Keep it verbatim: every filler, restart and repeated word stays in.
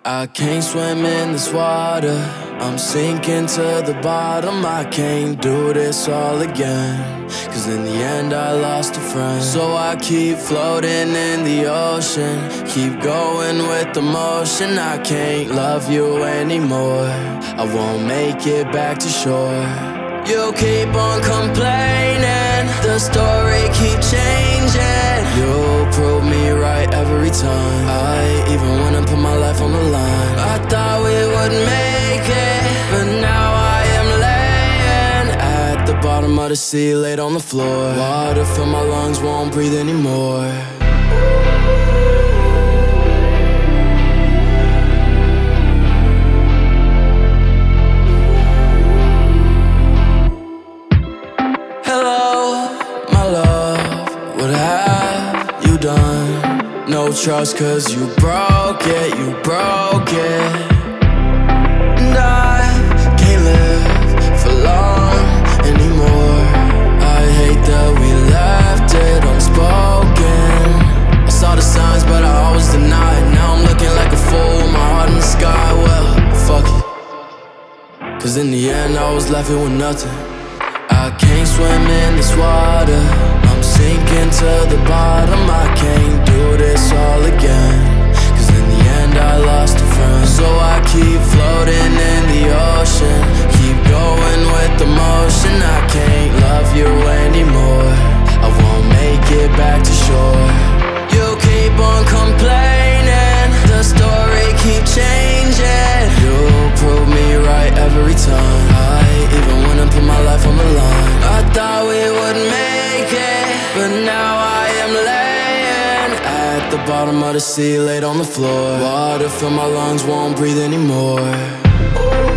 I can't swim in this water, I'm sinking to the bottom. I can't do this all again, cause in the end I lost a friend. So I keep floating in the ocean, keep going with the motion. I can't love you anymore, I won't make it back to shore. You keep on complaining, the story keep changing. You prove me right every time, I even wanna put my life on the line. I thought we would make it, but now I am laying at the bottom of the sea, laid on the floor. Water fill my lungs, won't breathe anymore. What have you done? No trust cause you broke it, you broke it. And I can't live for long anymore. I hate that we left it unspoken. I saw the signs but I always denied. Now I'm looking like a fool with my heart in the sky. Well, fuck it, cause in the end I was left with nothing. I can't swim in this water, I'm sinking to the bottom. I can't do this all again, cause in the end I lost a friend. So I keep floating in the ocean, keep going with the motion. I can't love you anymore, I won't make it back to shore. You keep on complaining, the story keep changing. You prove me right every time, I even wanna put my life on the line. I thought we would make it, but now I am laying at the bottom of the sea, laid on the floor. Water fill my lungs, won't breathe anymore.